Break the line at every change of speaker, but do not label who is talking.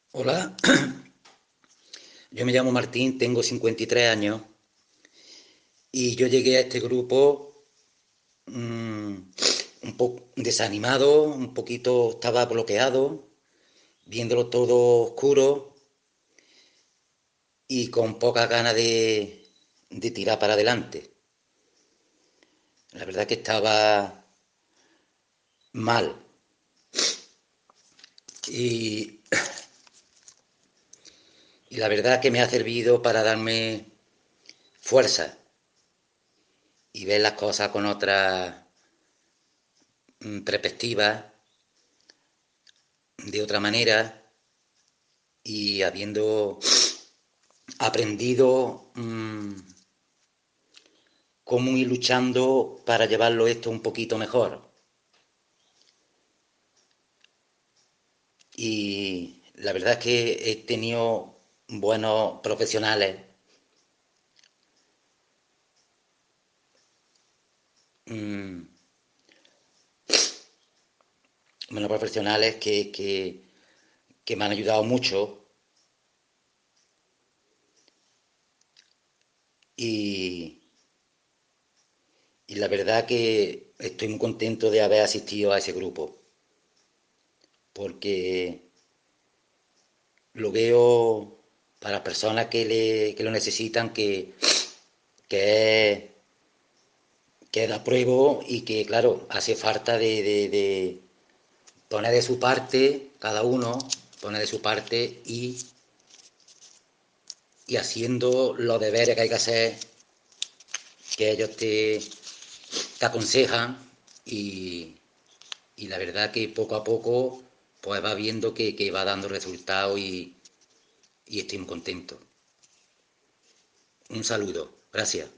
Hola, yo me llamo Martín, tengo 53 años y yo llegué a este grupo mm, un poco desanimado, un poquito estaba bloqueado, viéndolo todo oscuro y con pocas ganas de tirar para adelante. La verdad que estaba mal y, y la verdad que me ha servido para darme fuerza y ver las cosas con otra perspectiva, de otra manera y habiendo aprendido cómo ir luchando para llevarlo esto un poquito mejor. Y la verdad es que he tenido buenos profesionales, mmm, buenos profesionales que me han ayudado mucho y, y la verdad que estoy muy contento de haber asistido a ese grupo, porque lo veo para personas que lo necesitan, que es que la apruebo y que, claro, hace falta de poner de su parte, cada uno pone de su parte y haciendo los deberes que hay que hacer, que ellos te aconsejan y la verdad que poco a poco pues va viendo que va dando resultados y estoy muy contento. Un saludo, gracias.